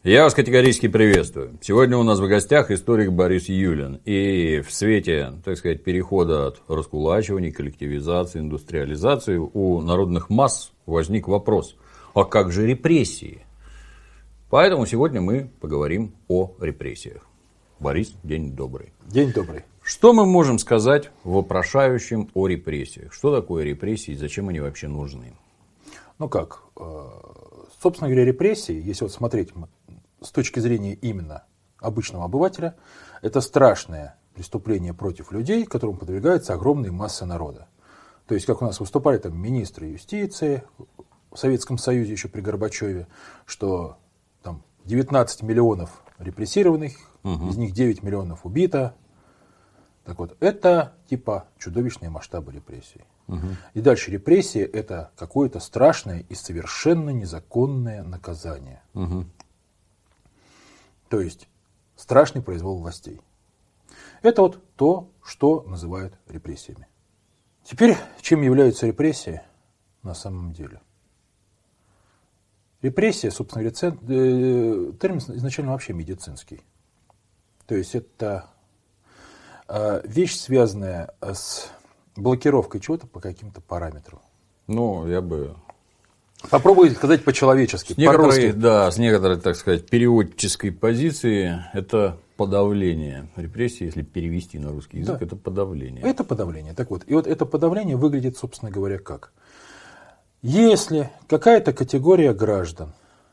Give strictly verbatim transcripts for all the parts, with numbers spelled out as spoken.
Я вас категорически приветствую. Сегодня у нас в гостях историк Борис Юлин. И в свете, так сказать, перехода от раскулачивания, коллективизации, индустриализации у народных масс возник вопрос: а как же репрессии? Поэтому сегодня мы поговорим о репрессиях. Борис, день добрый. День добрый. Что мы можем сказать вопрошающим о репрессиях? Что такое репрессии и зачем они вообще нужны? Ну как, собственно говоря, репрессии, если вот смотреть с точки зрения именно обычного обывателя, это страшное преступление против людей, которому подвергаются огромные массы народа. То есть, как у нас выступали там министры юстиции в Советском Союзе еще при Горбачеве, что там девятнадцать миллионов репрессированных, угу. из них девять миллионов убито. Так вот, это типа чудовищные масштабы репрессий. Угу. И дальше репрессии — это какое-то страшное и совершенно незаконное наказание. Угу. То есть страшный произвол властей. Это вот то, что называют репрессиями. Теперь, чем являются репрессии на самом деле? Репрессия, собственно говоря, термин изначально вообще медицинский. То есть это вещь, связанная с блокировкой чего-то по каким-то параметрам. Ну, я бы... Попробую сказать по-человечески, с некоторой, да, с некоторой, так сказать, переводческой позиции это подавление. Репрессии, если перевести на русский язык, да. это подавление. Это подавление. Так вот, и вот это подавление выглядит, собственно говоря, как? Если какая-то категория граждан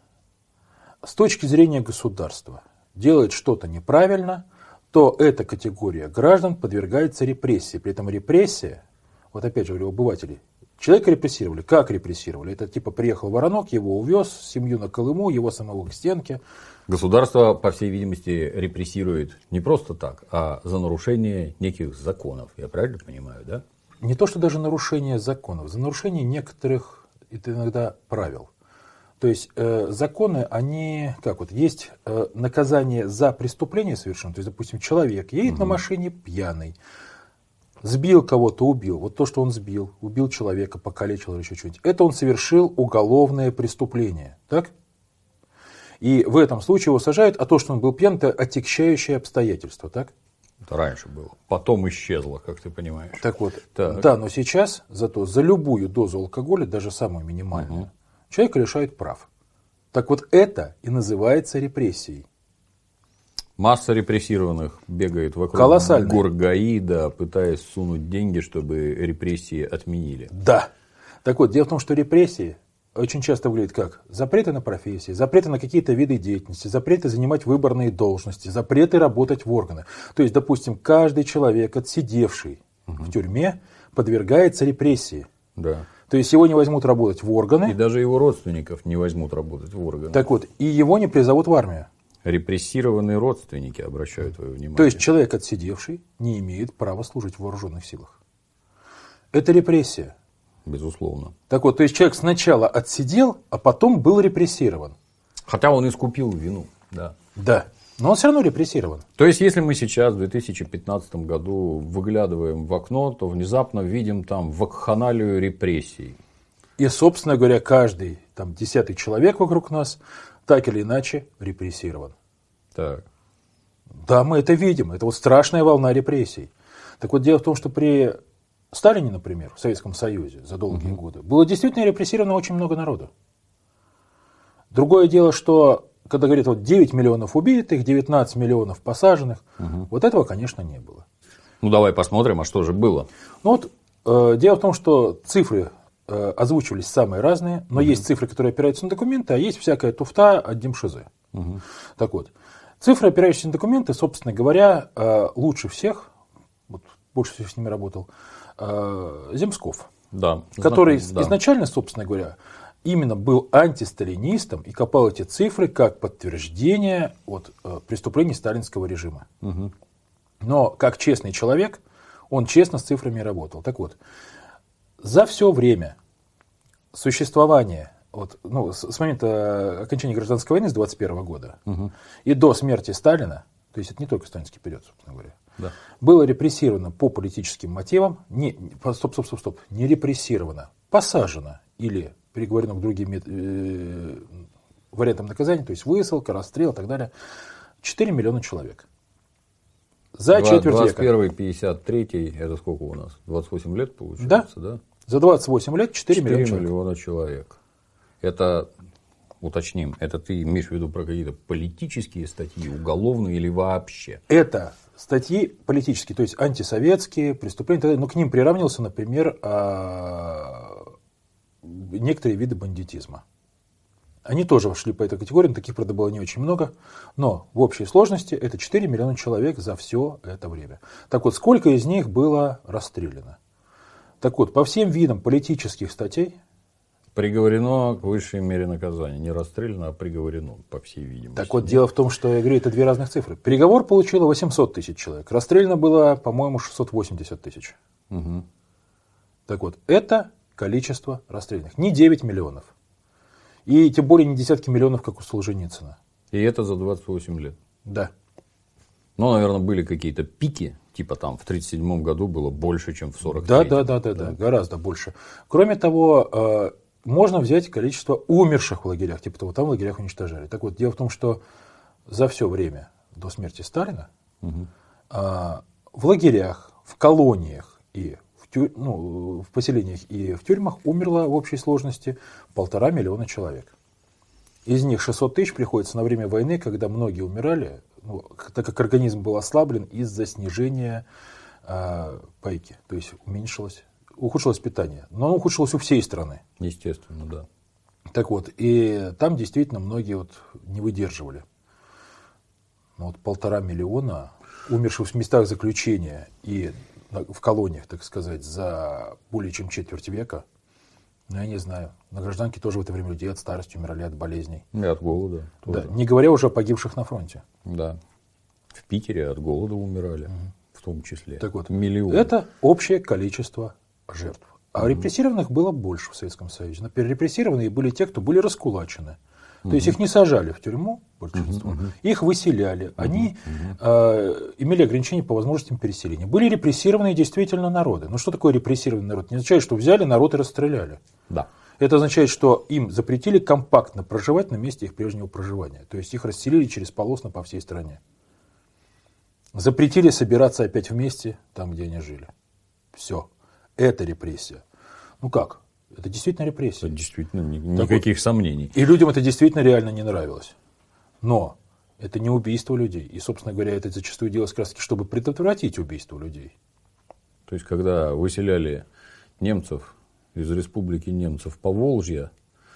с точки зрения государства делает что-то неправильно, то эта категория граждан подвергается репрессии. При этом репрессия, вот опять же говорю, обыватели, человека репрессировали. Как репрессировали? Это типа приехал воронок, его увез, семью на Колыму, его самого к стенке. Государство, по всей видимости, репрессирует не просто так, а за нарушение неких законов. Я правильно понимаю, да? Не то, что даже нарушение законов, за нарушение некоторых это иногда правил. То есть э, законы, они, как вот, есть э, наказание за преступление совершенное. То есть, допустим, человек едет угу. на машине пьяный, сбил кого-то, убил. Вот то, что он сбил, убил человека, покалечил или еще что-нибудь, это он совершил уголовное преступление. Так? И в этом случае его сажают, а то, что он был пьян, это отягчающее обстоятельство. Так? Это раньше было. Потом исчезло, как ты понимаешь. Так вот, так. да, но сейчас зато за любую дозу алкоголя, даже самую минимальную, угу. человека лишают прав. Так вот, это и называется репрессией. Масса репрессированных бегает вокруг Колоссальная. Горгаида, пытаясь сунуть деньги, чтобы репрессии отменили. Да. Так вот, дело в том, что репрессии очень часто выглядят как запреты на профессии, запреты на какие-то виды деятельности, запреты занимать выборные должности, запреты работать в органы. То есть, допустим, каждый человек, отсидевший угу. в тюрьме, подвергается репрессии. Да. То есть его не возьмут работать в органы. И даже его родственников не возьмут работать в органы. Так вот, и его не призовут в армию. Репрессированные родственники обращают твое внимание. То есть человек, отсидевший, не имеет права служить в вооруженных силах. Это репрессия. Безусловно. Так вот, то есть человек сначала отсидел, а потом был репрессирован. Хотя он искупил вину. Да. Да. Но он все равно репрессирован. То есть, если мы сейчас в две тысячи пятнадцатом году выглядываем в окно, то внезапно видим там вакханалию репрессий. И, собственно говоря, каждый там, десятый человек вокруг нас так или иначе репрессирован. Так. Да, мы это видим. Это вот страшная волна репрессий. Так вот, дело в том, что при Сталине, например, в Советском Союзе за долгие угу. годы было действительно репрессировано очень много народу. Другое дело, что когда говорят вот девять миллионов убитых, девятнадцать миллионов посаженных, угу. вот этого, конечно, не было. Ну, давай посмотрим, а что же было. Ну, вот, э, дело в том, что цифры э, озвучивались самые разные, но угу. есть цифры, которые опираются на документы, а есть всякая туфта от Демшизы. Угу. Так вот, цифры, опирающиеся на документы, собственно говоря, э, лучше всех, вот, больше всех с ними работал, э, Земсков, да, который знаком, да. изначально, собственно говоря, именно был антисталинистом и копал эти цифры как подтверждение от, э, преступлений сталинского режима. Угу. Но как честный человек, он честно с цифрами работал. Так вот, за все время существования, вот, ну, с, с момента окончания гражданской войны с двадцать первого года угу. и до смерти Сталина, то есть это не только сталинский период, собственно говоря, да. было репрессировано по политическим мотивам, не, стоп, стоп, стоп, стоп, не репрессировано, посажено или приговорено к другим э, вариантам наказания, то есть высылка, расстрел и так далее, четыре миллиона человек. За четверть века. двадцать первый, пятьдесят третий, это сколько у нас? двадцать восемь лет получается, да? Да. За двадцать восемь лет четыре миллиона человек. миллиона человек. Это, уточним, это ты имеешь в виду про какие-то политические статьи, уголовные или вообще? Это статьи политические, то есть антисоветские преступления, но к ним приравнивался, например, некоторые виды бандитизма. Они тоже вошли по этой категории, но таких, правда, было не очень много. Но в общей сложности это четыре миллиона человек за все это время. Так вот, сколько из них было расстреляно? Так вот, по всем видам политических статей... Приговорено к высшей мере наказания. Не расстреляно, а приговорено, по всей видимости. Так вот, дело в том, что, я говорю, это две разных цифры. Приговор получило восемьсот тысяч человек. Расстреляно было, по-моему, шестьсот восемьдесят тысяч. Угу. Так вот, это количество расстрелянных. Не девять миллионов. И тем более не десятки миллионов, как у Солженицына. И это за двадцать восемь лет. Да. Ну, наверное, были какие-то пики, типа там в тридцать седьмом году было больше, чем в сорок Да, третьем. да, да, да, да, гораздо больше. Кроме того, можно взять количество умерших в лагерях, типа того, там в лагерях уничтожали. Так вот, дело в том, что за все время до смерти Сталина угу. в лагерях, в колониях и в, тю... ну, в поселениях и в тюрьмах умерло в общей сложности полтора миллиона человек. Из них шестьсот тысяч приходится на время войны, когда многие умирали, ну, так как организм был ослаблен из-за снижения э, пайки, то есть уменьшилось, ухудшилось питание. Но оно ухудшилось у всей страны. Естественно, да. Так вот, и там действительно многие вот не выдерживали. Но вот полтора миллиона умерших в местах заключения и в колониях, так сказать, за более чем четверть века, ну, я не знаю. На гражданке тоже в это время людей от старости умирали, от болезней. И от голода. Да, не говоря уже о погибших на фронте. Да. В Питере от голода умирали, угу. в том числе. Так вот, миллион. Это общее количество жертв. А угу. репрессированных было больше в Советском Союзе. Например, репрессированные были те, кто были раскулачены. То угу. есть их не сажали в тюрьму, большинство, угу. их выселяли. Угу. Они угу. Э, имели ограничения по возможностям переселения. Были репрессированные действительно народы. Но что такое репрессированный народ? Не означает, что взяли народ и расстреляли. Да. Это означает, что им запретили компактно проживать на месте их прежнего проживания. То есть их расселили через полосно по всей стране. Запретили собираться опять вместе там, где они жили. Все. Это репрессия. Ну как? Это действительно репрессия. Это действительно ни, никаких вот, сомнений. И людям это действительно реально не нравилось. Но это не убийство людей. И, собственно говоря, это зачастую делалось как раз, чтобы предотвратить убийство людей. То есть, когда выселяли немцев из республики немцев Поволжья,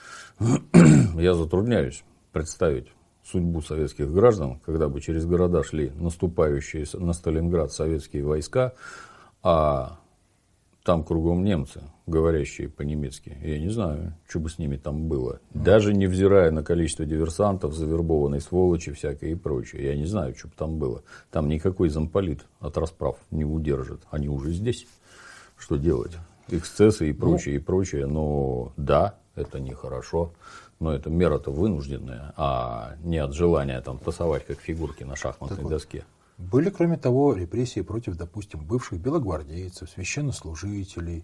я затрудняюсь представить судьбу советских граждан, когда бы через города шли наступающие на Сталинград советские войска, а там кругом немцы, говорящие по-немецки. Я не знаю, что бы с ними там было. Даже невзирая на количество диверсантов, завербованной сволочи всякой и прочее. Я не знаю, что бы там было. Там никакой замполит от расправ не удержит. Они уже здесь. Что делать? Эксцессы и прочее, ну, и прочее. Но да, это нехорошо. Но это мера-то вынужденная, а не от желания там тасовать как фигурки на шахматной так доске. Вот. Были, кроме того, репрессии против, допустим, бывших белогвардейцев, священнослужителей,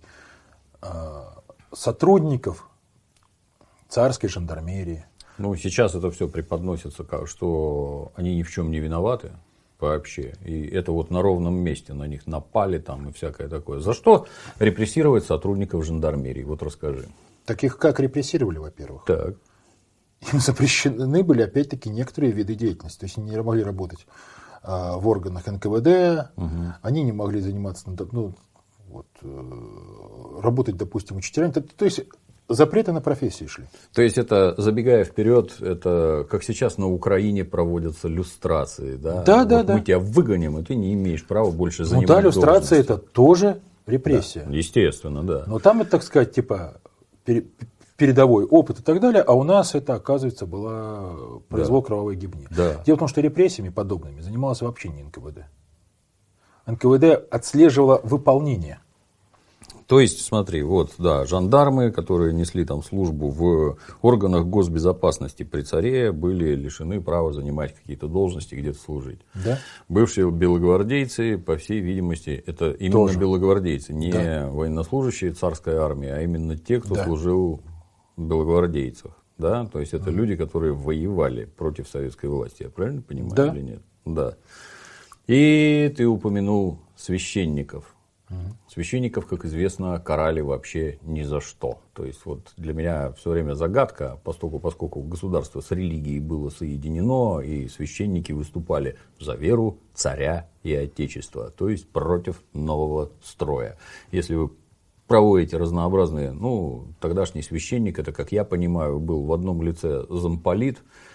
сотрудников царской жандармерии. Ну, сейчас это все преподносится, как, что они ни в чем не виноваты вообще. И это вот на ровном месте на них напали там и всякое такое. За что репрессировать сотрудников жандармерии? Вот расскажи. Так их как репрессировали, во-первых? Так. Им запрещены были, опять-таки, некоторые виды деятельности. То есть они не могли работать в органах эн ка вэ дэ, угу. они не могли заниматься, ну, вот, работать, допустим, учителями. То, то есть запреты на профессии шли. То есть это, забегая вперед, это как сейчас на Украине проводятся люстрации, да? Да, вот да, да. Мы тебя выгоним, и ты не имеешь права больше занимать ну, да, люстрация должность. Это тоже репрессия. Да, естественно, да. Но там это, так сказать, типа передовой опыт и так далее, а у нас это, оказывается, была произвол да. кровавой гибни. Да. Дело в том, что репрессиями подобными занималась вообще не эн ка вэ дэ. эн ка вэ дэ отслеживала выполнение. То есть, смотри, вот, да, жандармы, которые несли там службу в органах госбезопасности при царе, были лишены права занимать какие-то должности, где-то служить. Да. Бывшие белогвардейцы, по всей видимости, это именно Тоже. белогвардейцы, не да. военнослужащие царской армии, а именно те, кто да. служил в белогвардейцах. да, то есть это mm. люди, которые воевали против советской власти, я правильно понимаю, да. или нет? Да. И ты упомянул священников. Mm. Священников, как известно, карали вообще ни за что. То есть вот для меня все время загадка, поскольку, поскольку государство с религией было соединено, и священники выступали за веру царя и отечества, то есть против нового строя. Если вы проводите разнообразные, ну, тогдашний священник, это, как я понимаю, был в одном лице замполит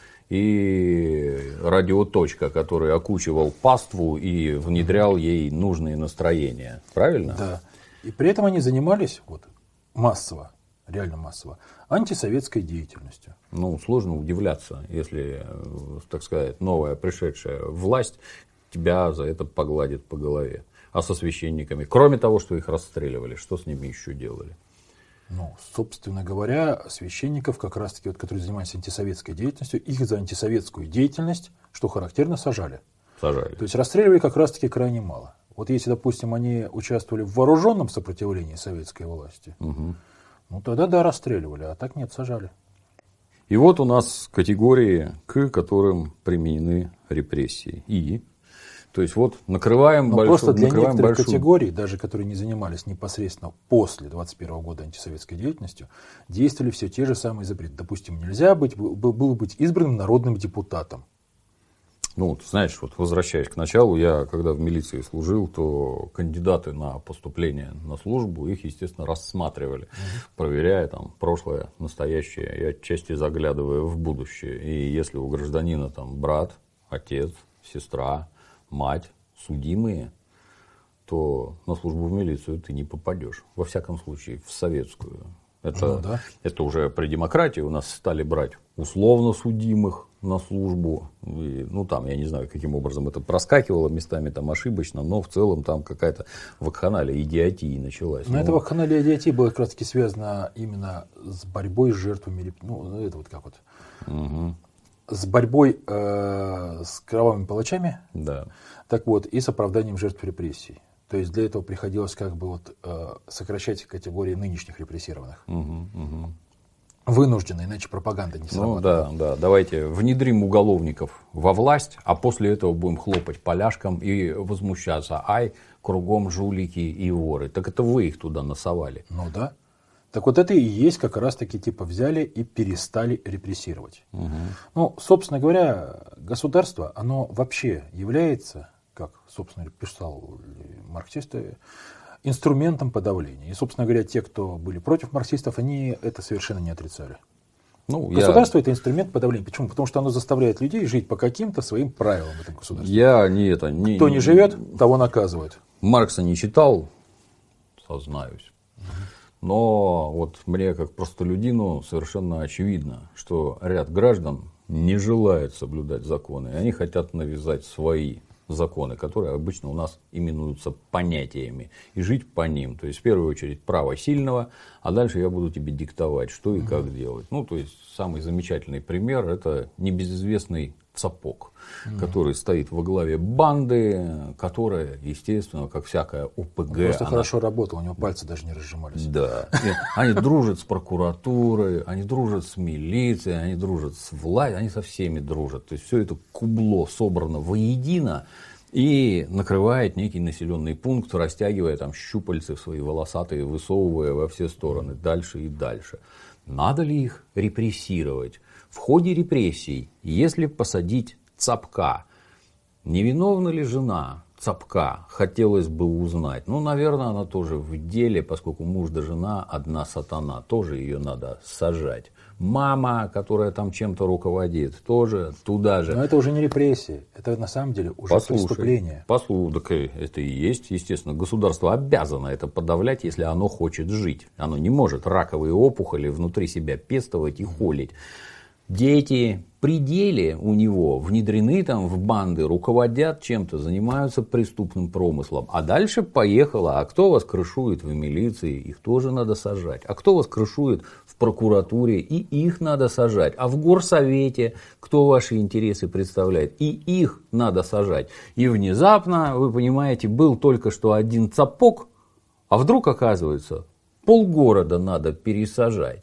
и радиоточка, который окучивал паству и внедрял ей нужные настроения. Правильно? Да. И при этом они занимались вот, массово, реально массово, антисоветской деятельностью. Ну, сложно удивляться, если, так сказать, новая пришедшая власть тебя за это погладит по голове. А со священниками, кроме того, что их расстреливали, что с ними еще делали? Ну, собственно говоря, священников, как раз-таки, вот, которые занимались антисоветской деятельностью, их за антисоветскую деятельность, что характерно, сажали. Сажали. То есть расстреливали как раз-таки крайне мало. Вот если, допустим, они участвовали в вооруженном сопротивлении советской власти, угу. ну тогда да, расстреливали, а так нет, сажали. И вот у нас категории, к которым применены репрессии. И... То есть вот накрываем Но большую... Просто для накрываем некоторых большую... категорий, даже которые не занимались непосредственно после двадцать первого года антисоветской деятельностью, действовали все те же самые запреты. Допустим, нельзя быть, было быть избранным народным депутатом. Ну, вот, знаешь, вот возвращаясь к началу, я когда в милиции служил, то кандидаты на поступление на службу, их, естественно, рассматривали, угу. проверяя там прошлое, настоящее и отчасти заглядывая в будущее. И если у гражданина там брат, отец, сестра, мать, судимые, то на службу в милицию ты не попадешь. Во всяком случае, в советскую. Это, ну, да. это уже при демократии у нас стали брать условно судимых на службу. И, ну, там, я не знаю, каким образом это проскакивало местами там ошибочно, но в целом там какая-то вакханалия идиотии началась. Но ну, эта вакханалия идиотии была как раз таки связана именно с борьбой с жертвами, ну, это вот как вот... Угу. С борьбой э, с кровавыми палачами, да. так вот, и с оправданием жертв репрессий. То есть для этого приходилось как бы вот, э, сокращать категории нынешних репрессированных. Угу, угу. Вынужденно, иначе пропаганда не срабатывает. Ну да, да, давайте внедрим уголовников во власть, а после этого будем хлопать поляшкам и возмущаться. Ай, кругом жулики и воры. Так это вы их туда насовали. Ну да. Так вот это и есть как раз-таки типа взяли и перестали репрессировать. Угу. Ну, собственно говоря, государство, оно вообще является, как, собственно, писал марксисты, инструментом подавления. И, собственно говоря, те, кто были против марксистов, они это совершенно не отрицали. Ну, государство я... это инструмент подавления. Почему? Потому что оно заставляет людей жить по каким-то своим правилам в этом государстве. Я не это... Не, Кто не живет, того наказывают. Маркса не читал, сознаюсь. Но вот мне, как простолюдину, совершенно очевидно, что ряд граждан не желает соблюдать законы. И они хотят навязать свои законы, которые обычно у нас именуются понятиями. И жить по ним. То есть, в первую очередь, право сильного, а дальше я буду тебе диктовать, что и как делать. Ну, то есть, самый замечательный пример – это небезызвестный Цапок, mm. который стоит во главе банды, которая, естественно, как всякая ОПГ... Он просто она... хорошо работал, у него пальцы даже не разжимались. Да. И они дружат с прокуратурой, они дружат с милицией, они дружат с властью, они со всеми дружат. То есть, все это кубло собрано воедино и накрывает некий населенный пункт, растягивая там щупальцы свои волосатые, высовывая во все стороны, дальше и дальше. Надо ли их репрессировать? В ходе репрессий, если посадить Цапка, невиновна ли жена Цапка, хотелось бы узнать. Ну, наверное, она тоже в деле, поскольку муж да жена одна сатана, тоже ее надо сажать. Мама, которая там чем-то руководит, тоже туда же. Но это уже не репрессии, это на самом деле уже Послушай, преступление. Послушай, так это и есть, естественно. Государство обязано это подавлять, если оно хочет жить. Оно не может раковые опухоли внутри себя пестовать и холить. Дети при деле у него внедрены там в банды, руководят чем-то, занимаются преступным промыслом. А дальше поехало. А кто вас крышует в милиции? Их тоже надо сажать. А кто вас крышует в прокуратуре? И их надо сажать. А в горсовете кто ваши интересы представляет? И их надо сажать. И внезапно, вы понимаете, был только что один Цапок, а вдруг оказывается полгорода надо пересажать.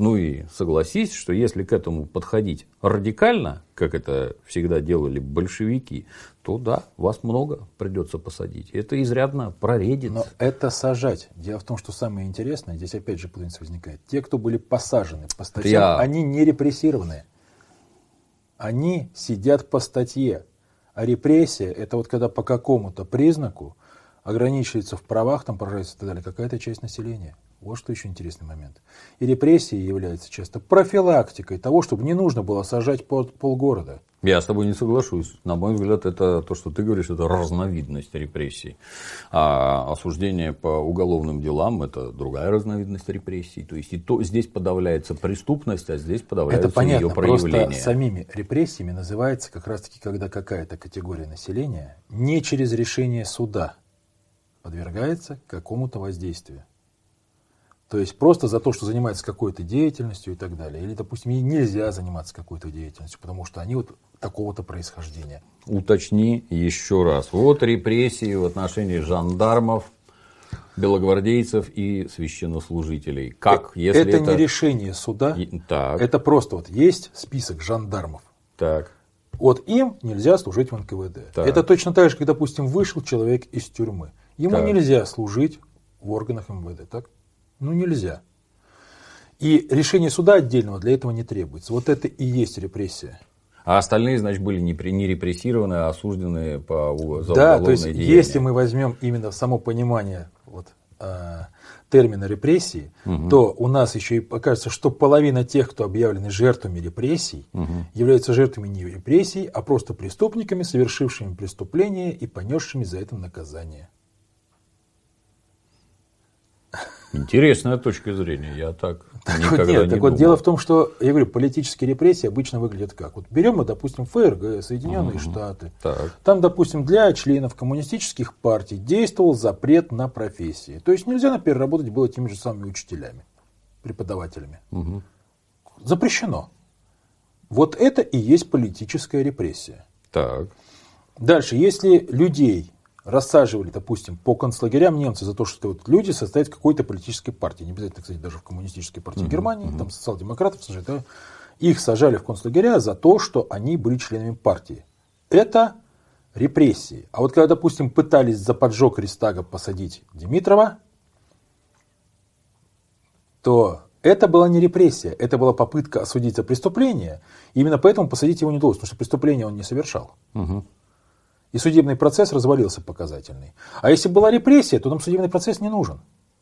Ну и согласись, что если к этому подходить радикально, как это всегда делали большевики, то да, вас много придется посадить. Это изрядно проредит. Но это сажать. Дело в том, что самое интересное, здесь опять же путаница возникает. Те, кто были посажены по статьям, Я... они не репрессированы. Они сидят по статье. А репрессия, это вот когда по какому-то признаку ограничивается в правах, там поражается и так далее, какая-то часть населения. Вот что еще интересный момент. И репрессии являются часто профилактикой того, чтобы не нужно было сажать пол, полгорода. Я с тобой не соглашусь. На мой взгляд, это то, что ты говоришь, это разновидность репрессий. А осуждение по уголовным делам – это другая разновидность репрессий. То есть, и то, здесь подавляется преступность, а здесь подавляется это понятно, ее проявление. Просто самими репрессиями называется как раз-таки, когда какая-то категория населения не через решение суда подвергается какому-то воздействию. То есть просто за то, что занимается какой-то деятельностью и так далее. Или, допустим, ей нельзя заниматься какой-то деятельностью, потому что они вот такого-то происхождения. Уточни еще раз. Вот репрессии в отношении жандармов, белогвардейцев и священнослужителей. Как, если это, это не решение суда, и... так. Это просто вот есть список жандармов. Так. Вот им нельзя служить в эн ка вэ дэ. Так. Это точно так же, как, допустим, вышел человек из тюрьмы. Ему так. нельзя служить в органах эм вэ дэ, так? Ну, нельзя. И решение суда отдельного для этого не требуется. Вот это и есть репрессия. А остальные, значит, были не репрессированы, а осуждены по, за да, уголовное то есть, деяние. Если мы возьмем именно само понимание вот, э, термина репрессии, угу. то у нас еще и окажется, что половина тех, кто объявлены жертвами репрессий, угу. являются жертвами не репрессий, а просто преступниками, совершившими преступления и понесшими за это наказание. Интересная точка зрения, я так, так никогда вот нет, не так думал. Вот дело в том, что, я говорю, политические репрессии обычно выглядят как? Вот берем мы, допустим, эф эр гэ, Соединенные угу. Штаты. Так. Там, допустим, для членов коммунистических партий действовал запрет на профессии. То есть нельзя, например, работать было теми же самыми учителями, преподавателями. Угу. Запрещено. Вот это и есть политическая репрессия. Так. Дальше, если людей рассаживали, допустим, по концлагерям немцы за то, что вот люди состоят в какой-то политической партии, не обязательно, кстати, даже в коммунистической партии mm-hmm. Германии, mm-hmm. там социал-демократов сажали, да, их сажали в концлагеря за то, что они были членами партии. Это репрессии. А вот когда, допустим, пытались за поджог Рейхстага посадить Димитрова, то это была не репрессия, это была попытка осудить за преступление, и именно поэтому посадить его не удалось, потому что преступление он не совершал. Mm-hmm. И судебный процесс развалился показательный. А если была репрессия, то нам судебный процесс не нужен.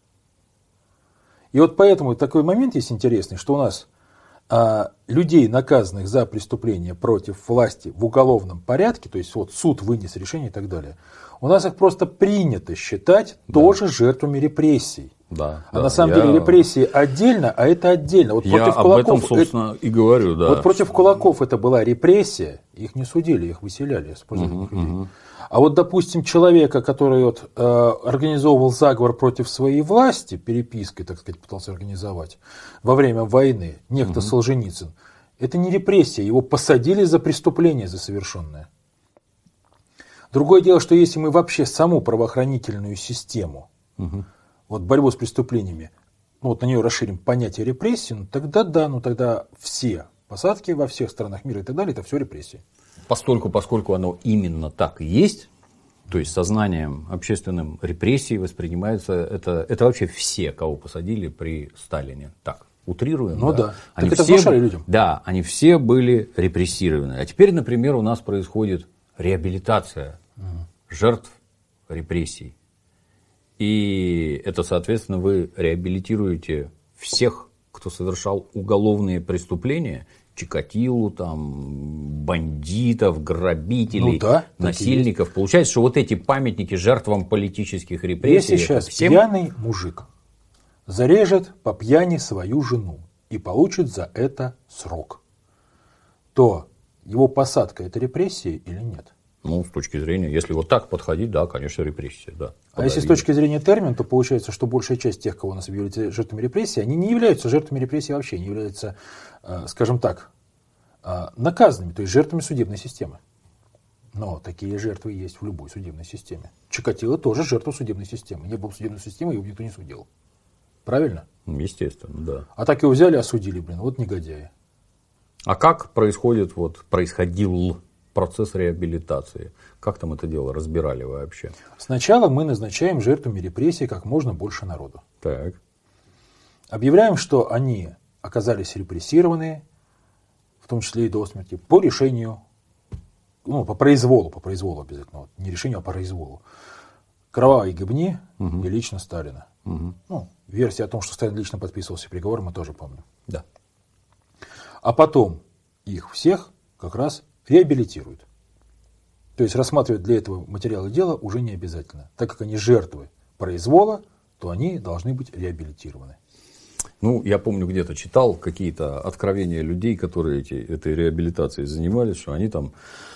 И вот поэтому такой момент есть интересный, что у нас а, людей, наказанных за преступления против власти в уголовном порядке, то есть вот суд вынес решение и так далее, у нас их просто принято считать да. тоже жертвами репрессий. Да, а да, на самом я... деле репрессии отдельно, а это отдельно. Вот я против об кулаков, этом, собственно, это... и говорю. Да. Вот против кулаков это была репрессия, их не судили, их выселяли. Угу, угу. А вот, допустим, человека, который вот, э, организовывал заговор против своей власти, перепиской, так сказать, пытался организовать во время войны, некто угу. Солженицын, это не репрессия, его посадили за преступление, за совершенное. Другое дело, что если мы вообще саму правоохранительную систему, угу. вот борьбу с преступлениями, ну, вот на нее расширим понятие репрессии, ну, тогда да, ну тогда все посадки во всех странах мира и так далее, это все репрессии. Постольку, поскольку оно именно так и есть, то есть сознанием общественным репрессий воспринимается, это, это вообще все, кого посадили при Сталине. Так, утрируем. Ну да, да. Они так это все, внушали людям. Да, они все были репрессированы. А теперь, например, у нас происходит реабилитация угу. жертв репрессий. И это, соответственно, вы реабилитируете всех, кто совершал уголовные преступления, Чикатилу, там, бандитов, грабителей, ну, да, насильников. Получается, что вот эти памятники жертвам политических репрессий. Если сейчас всем... пьяный мужик зарежет по пьяни свою жену и получит за это срок, то его посадка – это репрессия или нет? Ну, с точки зрения, если вот так подходить, да, конечно, репрессия, да. А если с точки зрения термина, то получается, что большая часть тех, кого у нас объявляют жертвами репрессий, они не являются жертвами репрессий вообще, они являются, скажем так, наказанными, то есть жертвами судебной системы. Но такие жертвы есть в любой судебной системе. Чикатило тоже жертва судебной системы. Не было судебной системы, его никто не судил. Правильно? Естественно, да. А так его взяли, осудили, блин, вот негодяи. А как происходит, вот, происходил процесс реабилитации? Как там это дело разбирали вообще? Сначала мы назначаем жертвами репрессий как можно больше народу. Так. Объявляем, что они оказались репрессированы, в том числе и до смерти, по решению, ну, по произволу, по произволу обязательно, вот, не решению, а по произволу. Кровавые гибни угу. и лично Сталина. Угу. Ну, версия о том, что Сталин лично подписывался приговор, мы тоже помним. Да. А потом их всех как раз реабилитируют. То есть рассматривать для этого материалы дела уже не обязательно. Так как они жертвы произвола, то они должны быть реабилитированы. Ну, я помню, где-то читал какие-то откровения людей, которые эти, этой реабилитацией занимались, что они там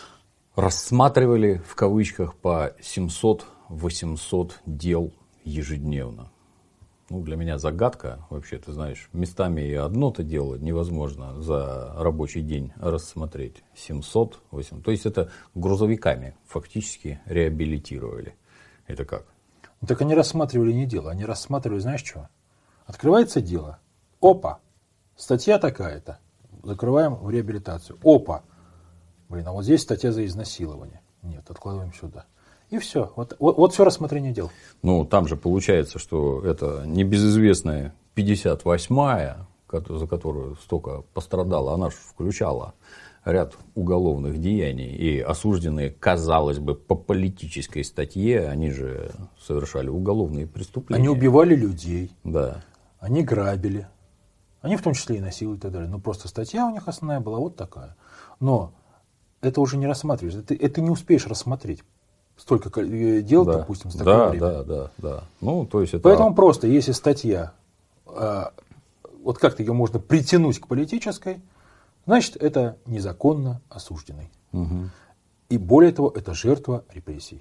рассматривали в кавычках по семьсот-восемьсот дел ежедневно. Ну, для меня загадка, вообще, ты знаешь, местами и одно-то дело невозможно за рабочий день рассмотреть. семьсот-восемьсот. То есть это грузовиками фактически реабилитировали. Это как? Ну, так они рассматривали не дело, они рассматривали, знаешь что? Открывается дело. Опа, статья такая-то. Закрываем в реабилитацию. Опа, блин, а вот здесь статья за изнасилование. Нет, откладываем сюда. И все. Вот, вот, вот все рассмотрение дел. Ну, там же получается, что это небезызвестная пятьдесят восьмая, за которую столько пострадала, она же включала ряд уголовных деяний. И осужденные, казалось бы, по политической статье, они же совершали уголовные преступления. Они убивали людей. Да. Они грабили. Они в том числе и насилуют и так далее. Но просто статья у них основная была вот такая. Но это уже не рассматриваешь. Это, это не успеешь рассмотреть. Столько дел, да. допустим, с такого да, времени. Да, да, да. Ну, то есть это... Поэтому просто, если статья, э, вот как-то ее можно притянуть к политической, значит, это незаконно осужденный. Угу. И более того, это жертва репрессий.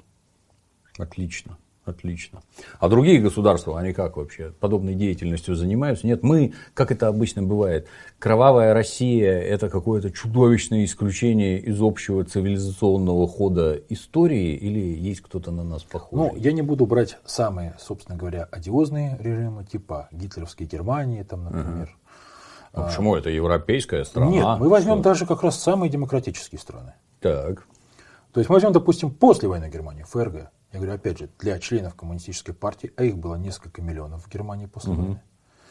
Отлично. Отлично. А другие государства, они как вообще подобной деятельностью занимаются? Нет, мы, как это обычно бывает, кровавая Россия – это какое-то чудовищное исключение из общего цивилизационного хода истории, или есть кто-то на нас похожий? Ну, я не буду брать самые, собственно говоря, одиозные режимы, типа гитлеровской Германии, там, например. Угу. А почему? Это европейская страна? Нет, мы возьмем что? даже как раз самые демократические страны. Так. То есть мы возьмем, допустим, после войны Германии, ФРГ. Я говорю, опять же, для членов коммунистической партии, а их было несколько миллионов в Германии после угу. войны,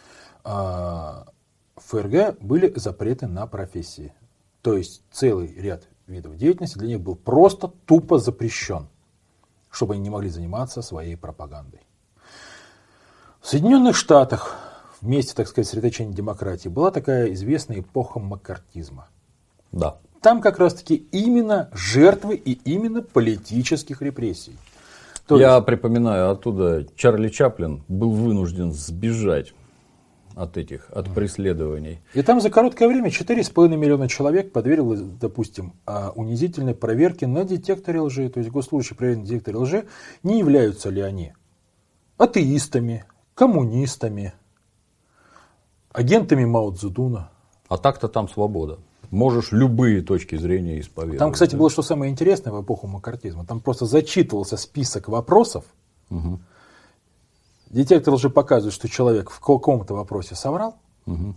а, в ФРГ были запреты на профессии. То есть целый ряд видов деятельности для них был просто тупо запрещен, чтобы они не могли заниматься своей пропагандой. В Соединенных Штатах, в месте, так сказать, сосредоточения демократии, была такая известная эпоха маккартизма. Да. Там как раз-таки именно жертвы и именно политических репрессий. То Я есть... припоминаю, оттуда Чарли Чаплин был вынужден сбежать от этих, от преследований. И там за короткое время четыре с половиной миллиона человек подверглось, допустим, унизительной проверке на детекторе лжи. То есть госслужащие проверяют на детекторе лжи, не являются ли они атеистами, коммунистами, агентами Мао Цзэдуна. А так-то там свобода. Можешь любые точки зрения исповедовать. Там, кстати, да? было что самое интересное в эпоху маккартизма. Там просто зачитывался список вопросов. Угу. Детектор лжи показывает, что человек в каком-то вопросе соврал. Угу.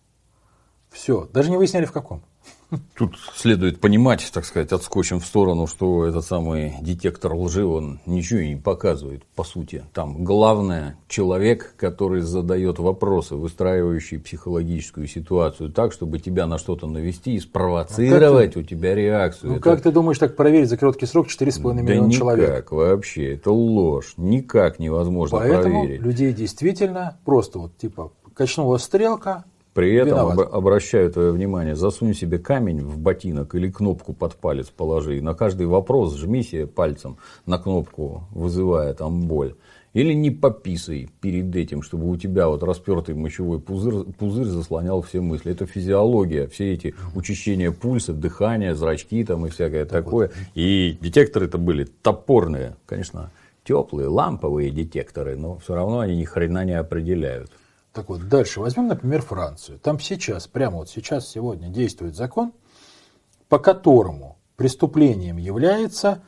Все. Даже не выясняли, в каком. Тут следует понимать, так сказать, отскочим в сторону, что этот самый детектор лжи, он ничего не показывает, по сути. Там главное человек, который задает вопросы, выстраивающий психологическую ситуацию так, чтобы тебя на что-то навести и спровоцировать ну, у тебя реакцию. Ну это... как ты думаешь так проверить за короткий срок четыре с половиной да миллиона человек? Да никак вообще, это ложь, никак невозможно Поэтому проверить. людей действительно просто вот типа качнула стрелка. При этом виноват. обращаю твое внимание, засунь себе камень в ботинок или кнопку под палец положи. И на каждый вопрос жми себе пальцем на кнопку, вызывая там боль. Или не пописай перед этим, чтобы у тебя вот распертый мочевой пузырь, пузырь заслонял все мысли. Это физиология, все эти учащения пульса, дыхания, зрачки там и всякое так такое. Вот. И детекторы-то были топорные, конечно, теплые, ламповые детекторы, но все равно они ни хрена не определяют. Так вот, дальше возьмем, например, Францию. Там сейчас, прямо вот сейчас, сегодня действует закон, по которому преступлением является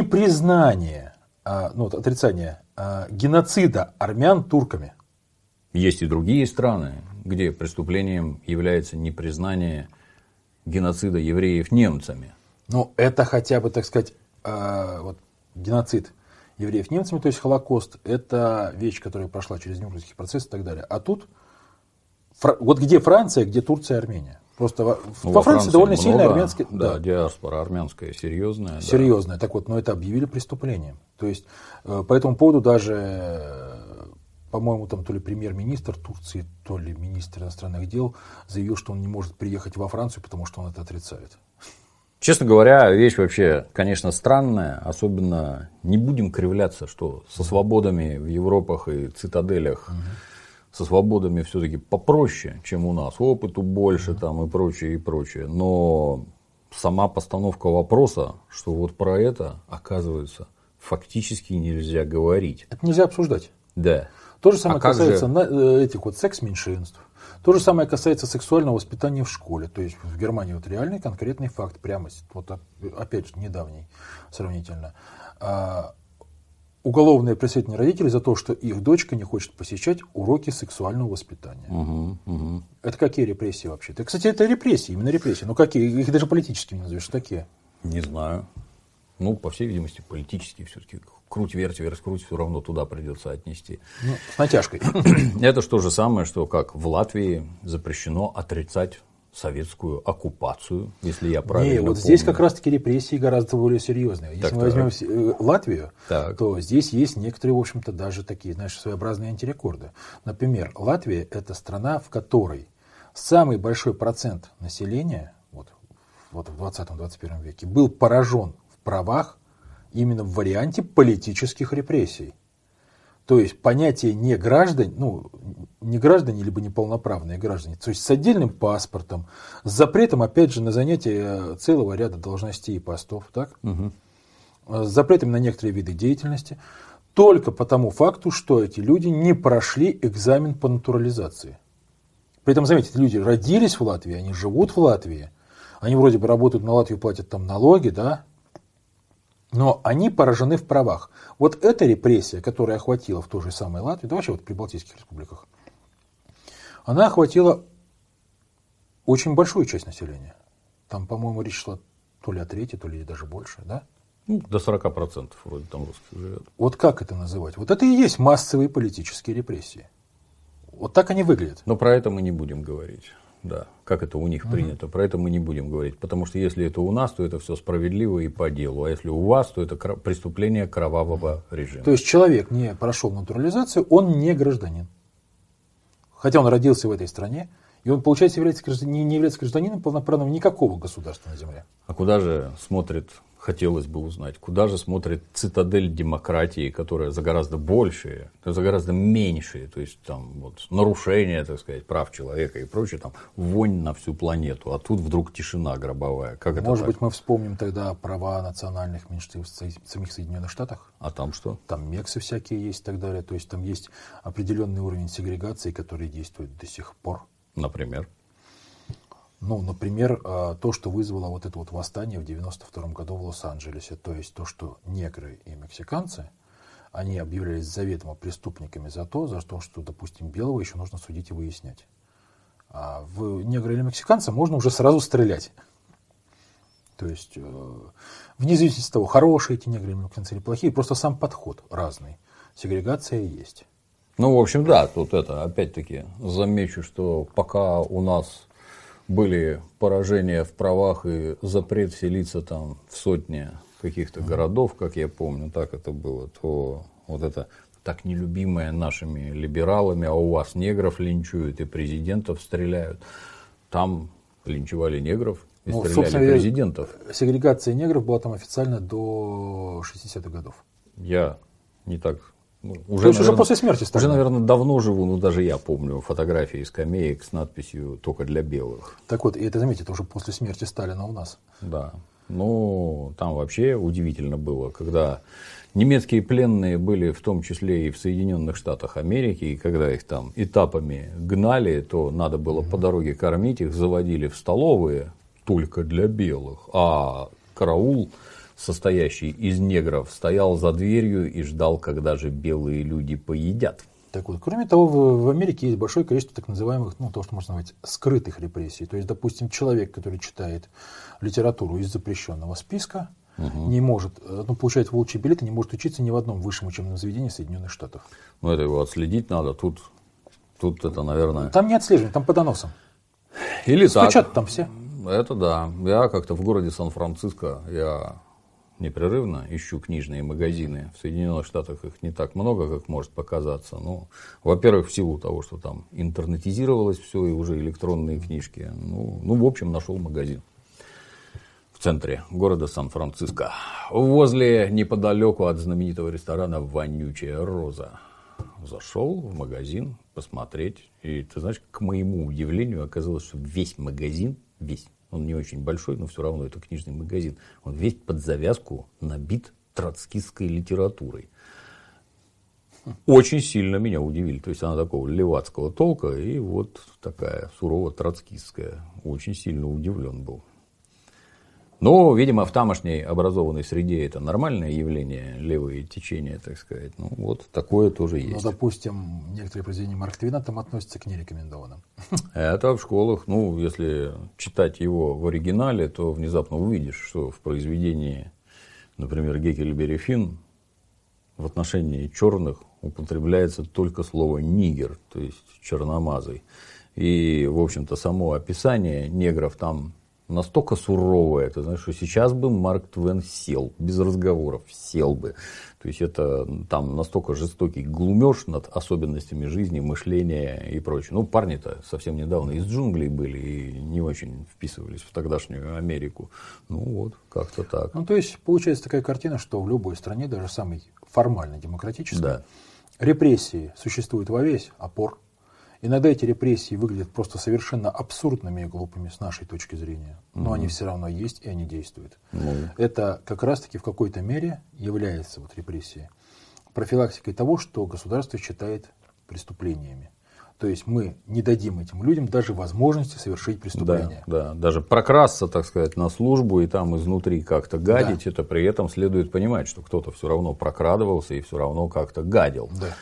непризнание, а, ну, отрицание а, геноцида армян турками. Есть и другие страны, где преступлением является непризнание геноцида евреев немцами. Ну, это хотя бы, так сказать, э, вот, геноцид евреев немцами, то есть Холокост, это вещь, которая прошла через Нюрнбергский процесс и так далее. А тут, фра- вот где Франция, где Турция, Армения. Просто во, Ну, во во Франции Франции довольно много, сильная армянская... Да, Да, диаспора армянская серьезная. серьезная. Так вот, но это объявили преступлением. То есть, э, по этому поводу даже, э, по-моему, там то ли премьер-министр Турции, то ли министр иностранных дел заявил, что он не может приехать во Францию, потому что он это отрицает. Честно говоря, вещь вообще, конечно, странная. Особенно не будем кривляться, что со свободами в Европах и цитаделях, угу. со свободами все-таки попроще, чем у нас. Опыту больше, угу. там и прочее, и прочее. Но сама постановка вопроса, что вот про это, оказывается, фактически нельзя говорить. Это нельзя обсуждать. Да. То же самое а касается же... этих вот секс-меньшинств. То же самое касается сексуального воспитания в школе. То есть в Германии вот реальный конкретный факт, прямо вот опять же недавний сравнительно. А, уголовное преследование родителей за то, что их дочка не хочет посещать уроки сексуального воспитания. Угу, угу. Это какие репрессии вообще? Это, кстати, это репрессии, именно репрессии. Ну какие? Их даже политическими не назовешь. Какие? Не знаю. Ну, по всей видимости, политически все-таки. Круть, верть, раскруть, все равно туда придется отнести. Ну, с натяжкой. Это ж то же самое, что как в Латвии запрещено отрицать советскую оккупацию, если я правильно помню. Не, вот здесь как раз-таки репрессии гораздо более серьезные. Если так, мы возьмем так. Латвию, так. то здесь есть некоторые, в общем-то, даже такие, знаешь, своеобразные антирекорды. Например, Латвия – это страна, в которой самый большой процент населения вот, вот в двадцатом-двадцать первом веке был поражен в правах именно в варианте политических репрессий. То есть понятие не граждан, ну, не граждане, либо неполноправные граждане, то есть с отдельным паспортом, с запретом, опять же, на занятие целого ряда должностей и постов, так? Угу. С запретом на некоторые виды деятельности, только по тому факту, что эти люди не прошли экзамен по натурализации. При этом, заметьте, люди родились в Латвии, они живут в Латвии, они вроде бы работают на Латвию, платят там налоги, да? Но они поражены в правах. Вот эта репрессия, которая охватила в той же самой Латвии, да вообще вот при Балтийских республиках, она охватила очень большую часть населения. Там, по-моему, речь шла то ли о трети, то ли даже больше, да? Ну, до сорока процентов вроде там русских живет. Вот как это называть? Вот это и есть массовые политические репрессии. Вот так они выглядят. Но про это мы не будем говорить. Да, как это у них угу. принято, про это мы не будем говорить. Потому что если это у нас, то это все справедливо и по делу. А если у вас, то это преступление кровавого режима. То есть человек не прошел натурализацию, он не гражданин. Хотя он родился в этой стране, и он, получается, является гражданин, не является гражданином полноправным никакого государства на земле. А куда же смотрит, хотелось бы узнать, куда же смотрит цитадель демократии, которая за гораздо большие, за гораздо меньшие, то есть там вот нарушения, так сказать, прав человека и прочее, там вонь на всю планету, а тут вдруг тишина гробовая. Как это Может так? быть, мы вспомним тогда права национальных меньшинств в самих Соединенных Штатах? А там что? Там мексы всякие есть и так далее, то есть там есть определенный уровень сегрегации, который действует до сих пор. Например? Ну, например, то, что вызвало вот это вот восстание в девяносто втором году в Лос-Анджелесе, то есть то, что негры и мексиканцы, они объявлялись заведомо преступниками за то, за то, что, допустим, белого еще нужно судить и выяснять. А в негра или мексиканца можно уже сразу стрелять. То есть, вне зависимости от того, хорошие эти негры или мексиканцы или плохие, просто сам подход разный. Сегрегация есть. Ну, в общем, да, тут это, опять-таки, замечу, что пока у нас были поражения в правах и запрет селиться там в сотни каких-то mm-hmm. городов, как я помню, так это было, то вот это так нелюбимое нашими либералами, а у вас негров линчуют и президентов стреляют. Там линчевали негров и ну, стреляли президентов. Сегрегация негров была там официально до шестидесятых годов. Я не так... Ну, уже, То есть наверное, уже после смерти Сталина. Уже, наверное, давно живу, но даже я помню фотографии скамеек с надписью «Только для белых». Так вот, и это, заметьте, это уже после смерти Сталина у нас. Да. Ну, там вообще удивительно было, когда немецкие пленные были в том числе и в Соединенных Штатах Америки, и когда их там этапами гнали, то надо было mm-hmm. по дороге кормить, их заводили в столовые «Только для белых», а караул, состоящий из негров, стоял за дверью и ждал, когда же белые люди поедят. Так вот, кроме того, в, в Америке есть большое количество так называемых, ну, то, что можно назвать скрытых репрессий. То есть, допустим, человек, который читает литературу из запрещенного списка, угу. не может, ну, получает волчий билет и не может учиться ни в одном высшем учебном заведении Соединенных Штатов. Ну, это его отследить надо. Тут, тут это, наверное... Там не отслеживание, там по доносам. Или стучат так. Там все. Это да. Я как-то в городе Сан-Франциско, я непрерывно ищу книжные магазины. В Соединенных Штатах их не так много, как может показаться. Ну, во-первых, в силу того, что там интернетизировалось все и уже электронные книжки. Ну, ну в общем, нашел магазин в центре города Сан-Франциско. Возле, неподалеку от знаменитого ресторана «Вонючая роза». Зашел в магазин посмотреть. И ты знаешь, к моему удивлению, оказалось, что весь магазин, весь, он не очень большой, но все равно это книжный магазин, он весь под завязку набит троцкистской литературой. Очень сильно меня удивили. То есть она такого левацкого толка и вот такая сурово троцкистская. Очень сильно удивлен был. Но, видимо, в тамошней образованной среде это нормальное явление, левые течения, так сказать. Ну, вот такое тоже есть. Ну, допустим, некоторые произведения Марка Твена там относятся к нерекомендованным. Это в школах, ну, если читать его в оригинале, то внезапно увидишь, что в произведении, например, Геккельбери Финн в отношении черных употребляется только слово «нигер», то есть черномазый. И, в общем-то, само описание негров там настолько суровое, ты знаешь, что сейчас бы Марк Твен сел, без разговоров, сел бы. То есть это там настолько жестокий глумеж над особенностями жизни, мышления и прочее. Ну, парни-то совсем недавно из джунглей были и не очень вписывались в тогдашнюю Америку. Ну вот, как-то так. Ну, то есть получается такая картина, что в любой стране, даже самой формально демократической, да. репрессии существуют во весь опор. Иногда эти репрессии выглядят просто совершенно абсурдными и глупыми с нашей точки зрения. Но угу. они все равно есть и они действуют. Ну. Это как раз-таки в какой-то мере является вот репрессией профилактикой того, что государство считает преступлениями. То есть мы не дадим этим людям даже возможности совершить преступление. Да, да. Даже прокрасться, так сказать, на службу и там изнутри как-то гадить, да. это при этом следует понимать, что кто-то все равно прокрадывался и все равно как-то гадил. Да.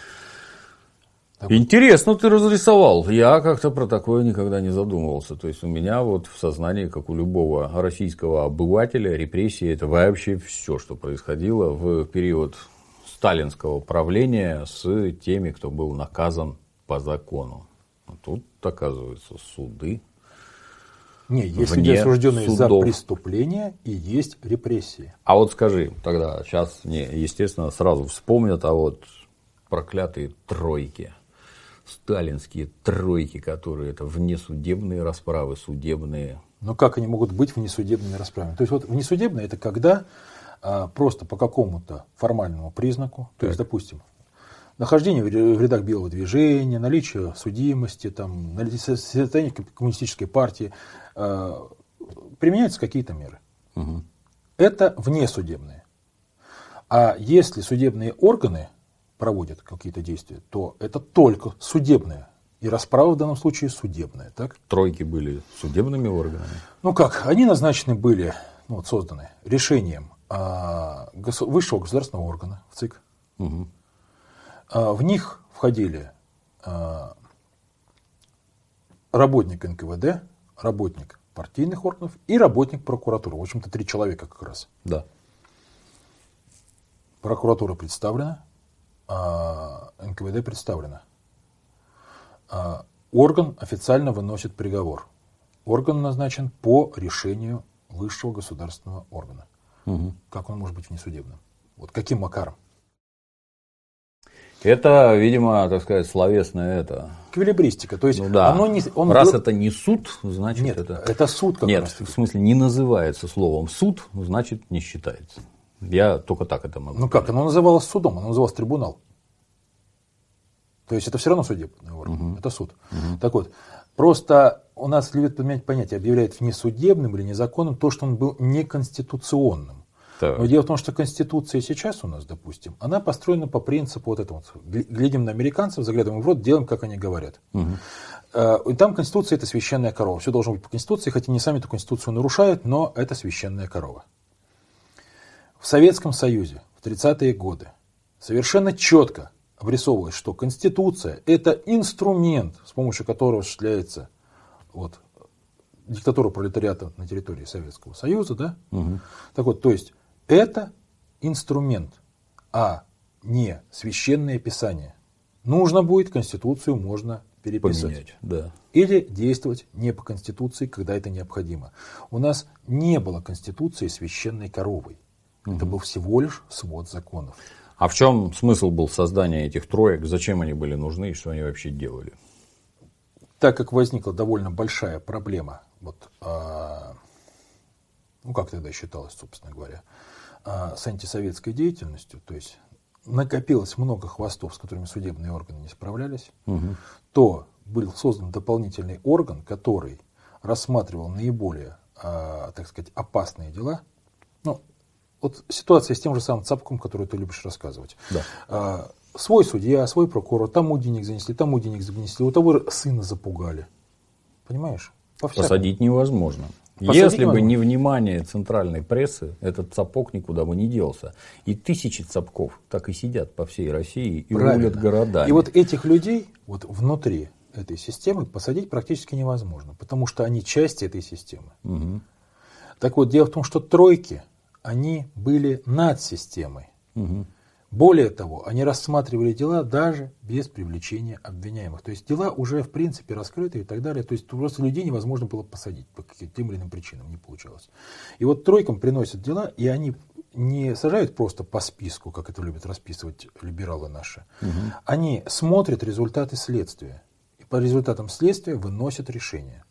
Интересно ты разрисовал. Я как-то про такое никогда не задумывался. То есть у меня вот в сознании, как у любого российского обывателя, репрессии – это вообще все, что происходило в период сталинского правления с теми, кто был наказан по закону. А тут, оказывается, суды. Не, есть люди, осужденные за преступления, и есть репрессии. А вот скажи тогда, сейчас мне, естественно, сразу вспомнят, а вот проклятые тройки. Сталинские тройки, которые это внесудебные расправы, судебные. Но как они могут быть внесудебными расправами? То есть вот внесудебные это когда а, просто по какому-то формальному признаку, так. то есть, допустим, нахождение в рядах белого движения, наличие судимости, там, состояние коммунистической партии, а, применяются какие-то меры. Угу. Это внесудебные. А если судебные органы проводят какие-то действия, то это только судебное. И расправа в данном случае судебная. Так? Тройки были судебными органами? Ну как, они назначены были, ну, вот созданы решением а, гос- высшего государственного органа, в ЦИК. Угу. А, в них входили а, работник эн ка вэ дэ, работник партийных органов и работник прокуратуры. В общем-то, три человека как раз. Да. Прокуратура представлена. эн ка вэ дэ представлено. Орган официально выносит приговор. Орган назначен по решению высшего государственного органа. Угу. Как он может быть внесудебным? Вот каким макаром? Это, видимо, так сказать, словесное это. Эквилибристика. То есть ну, да. оно не, он раз был... это не суд, значит Нет, это... это суд как Нет, раз. в смысле не называется словом суд, значит не считается. Я только так это могу. Ну понять. как, оно называлось судом, оно называлось трибунал. То есть это все равно судебный орган, угу. это суд. Угу. Так вот, просто у нас любят поменять понятие, объявляют несудебным или незаконным то, что он был неконституционным. Так. Но дело в том, что Конституция сейчас у нас, допустим, она построена по принципу вот этого. Глядим на американцев, заглядываем в рот, делаем, как они говорят. Угу. И там Конституция – это священная корова. Все должно быть по Конституции, хотя не сами эту Конституцию нарушают, но это священная корова. В Советском Союзе в тридцатые годы совершенно четко обрисовывалось, что Конституция – это инструмент, с помощью которого осуществляется вот, диктатура пролетариата на территории Советского Союза. Да? Угу. Так вот, то есть это инструмент, а не священное писание. Нужно будет, Конституцию можно переписать. Поменять, да. Или действовать не по Конституции, когда это необходимо. У нас не было Конституции священной коровой. Угу. Это был всего лишь свод законов. А в чем смысл был создания этих троек? Зачем они были нужны и что они вообще делали? Так как возникла довольно большая проблема, вот, а, ну как тогда считалось, собственно говоря, а, с антисоветской деятельностью, то есть накопилось много хвостов, с которыми судебные органы не справлялись, угу. то был создан дополнительный орган, который рассматривал наиболее, а, так сказать, опасные дела. Ну, вот ситуация с тем же самым Цапком, который ты любишь рассказывать. Да. А, свой судья, свой прокурор, тому денег занесли, тому денег занесли, у того сына запугали. Понимаешь? Посадить невозможно. Посадить Если невозможно. бы не внимание центральной прессы, этот цапок никуда бы не делся. И тысячи цапков так и сидят по всей России и рулят городами. И вот этих людей вот внутри этой системы посадить практически невозможно, потому что они часть этой системы. Угу. Так вот, дело в том, что тройки, они были над системой. Угу. Более того, они рассматривали дела даже без привлечения обвиняемых. То есть дела уже в принципе раскрыты и так далее. То есть просто людей невозможно было посадить по каким-то или иным причинам, не получалось. И вот тройкам приносят дела, и они не сажают просто по списку, как это любят расписывать либералы наши. Угу. Они смотрят результаты следствия. И по результатам следствия выносят решение.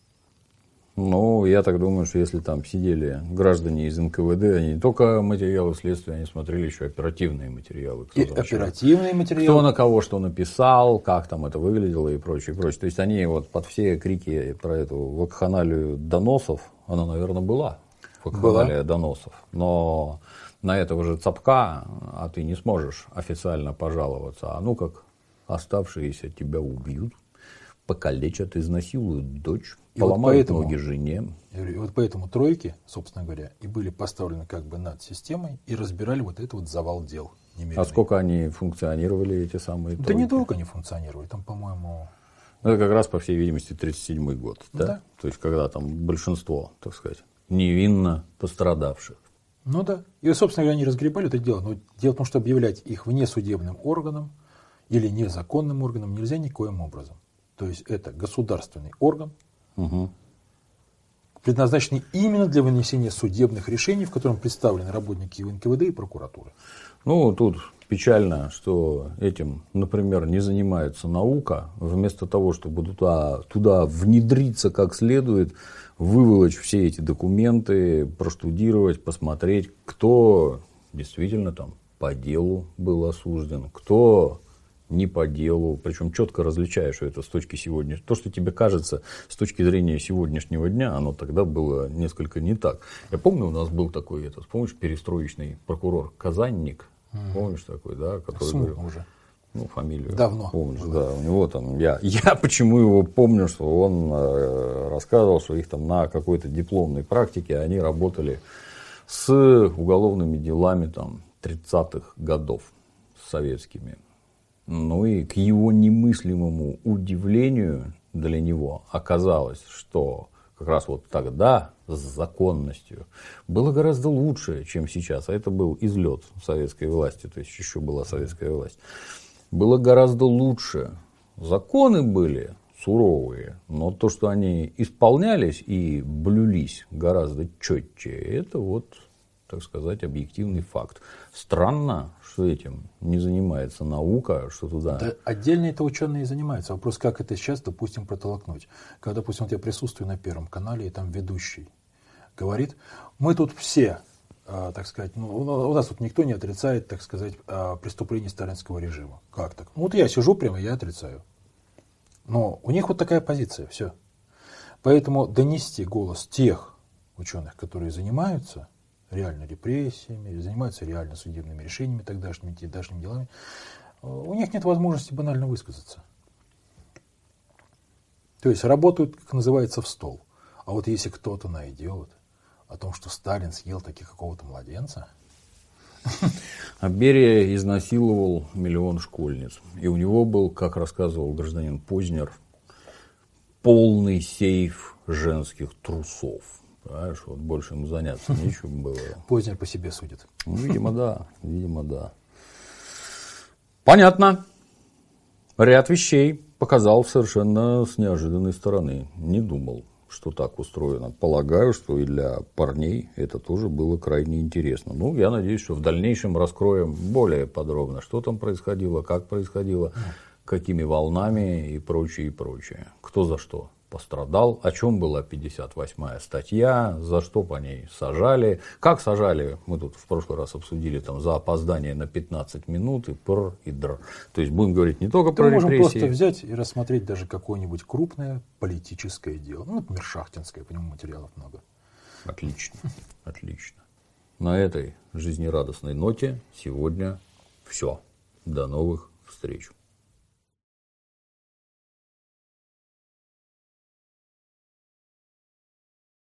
Ну, я так думаю, что если там сидели граждане из эн ка вэ дэ, они не только материалы следствия, они смотрели еще оперативные материалы. И оперативные материалы. Кто на кого что написал, как там это выглядело и прочее, прочее. То есть они вот под все крики про эту вакханалию доносов, она, наверное, была, вакханалия доносов. Но на этого же Цапка, а ты не сможешь официально пожаловаться, а ну как оставшиеся тебя убьют, покалечат, изнасилуют дочь, и поломают вот поэтому, ноги жене. И вот поэтому тройки, собственно говоря, и были поставлены как бы над системой и разбирали вот этот вот завал дел. А сколько они функционировали, эти самые тройки? Да недолго они функционировали, там, по-моему... Это как раз, по всей видимости, тридцать седьмой год, да? Да. То есть, когда там большинство, так сказать, невинно пострадавших. Ну да. И, собственно говоря, они разгребали это дело. Но дело в том, что объявлять их внесудебным органом или незаконным органом нельзя никоим образом. То есть это государственный орган, угу. предназначенный именно для вынесения судебных решений, в котором представлены работники эн ка вэ дэ и прокуратуры. Ну, тут печально, что этим, например, не занимается наука. Вместо того, чтобы туда, туда внедриться как следует, выволочь все эти документы, проштудировать, посмотреть, кто действительно там по делу был осужден, кто... не по делу, причем четко различаешь, что это с точки сегодняшнего. То, что тебе кажется с точки зрения сегодняшнего дня, оно тогда было несколько не так. Я помню, у нас был такой, это, помнишь, перестроечный прокурор Казанник, mm. помнишь такой, да, который говорил, уже. Ну, фамилию. Давно. Помнишь, было. Да, у него там, я, я почему его помню, что он э, рассказывал, что их там на какой-то дипломной практике они работали с уголовными делами там тридцатых годов, с советскими. Ну и к его немыслимому удивлению для него оказалось, что как раз вот тогда с законностью было гораздо лучше, чем сейчас. А это был излет советской власти, то есть еще была советская власть. Было гораздо лучше. Законы были суровые, но то, что они исполнялись и блюлись гораздо четче, это вот, так сказать, объективный факт. Странно, что этим не занимается наука, что туда... Да, отдельно это ученые занимаются. Вопрос, как это сейчас, допустим, протолкнуть. Когда, допустим, вот я присутствую на Первом канале, и там ведущий говорит, мы тут все, э, так сказать, ну, у нас тут никто не отрицает, так сказать, э, преступления сталинского режима. Как так? Ну, вот я сижу прямо, я отрицаю. Но у них вот такая позиция, все. Поэтому донести голос тех ученых, которые занимаются реально репрессиями, занимаются реально судебными решениями, тогдашними, тогдашними делами, у них нет возможности банально высказаться. То есть работают, как называется, в стол. А вот если кто-то найдет о том, что Сталин съел таки какого-то младенца, А Берия изнасиловал миллион школьниц. И у него был, как рассказывал гражданин Познер, полный сейф женских трусов. Понимаешь, вот больше ему заняться нечем было. Познер по себе судит. Ну, видимо, да. Видимо, да. Понятно. Ряд вещей показал совершенно с неожиданной стороны. Не думал, что так устроено. Полагаю, что и для парней это тоже было крайне интересно. Ну, я надеюсь, что в дальнейшем раскроем более подробно, что там происходило, как происходило, какими волнами и прочее, и прочее. Кто за что пострадал, о чем была пятьдесят восьмая статья, за что по ней сажали, как сажали, мы тут в прошлый раз обсудили, там, за опоздание на пятнадцать минут и пр, и др. То есть будем говорить не только Это про мы можем репрессии. просто взять и рассмотреть даже какое-нибудь крупное политическое дело. Ну, например, Шахтинское, по нему материалов много. Отлично, отлично. На этой жизнерадостной ноте сегодня все. До новых встреч.